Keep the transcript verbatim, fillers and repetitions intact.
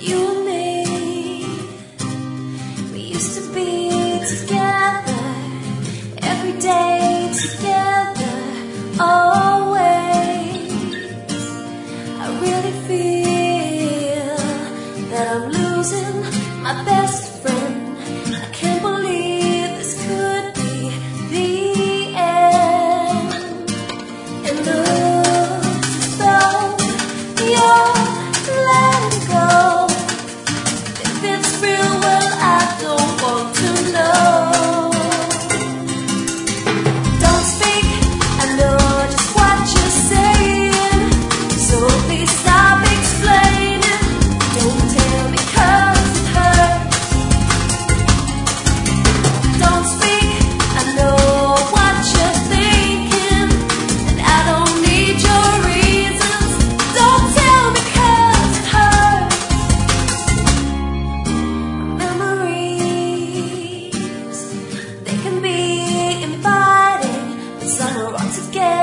you and me, we used to be together, every day together, always. I really feel that I'm losing my best friend. I can't believe this could be the end. And looks as though you're letting go. If it's real, well, I don't want to know. Don't speak, I know just what you're saying, so please stop explaining. Don't tell me 'cause it hurts. Don't speak, I know what you're thinking, and I don't need your reasons. Don't tell me 'cause it hurts. Memories, they can be inviting, but some are all together.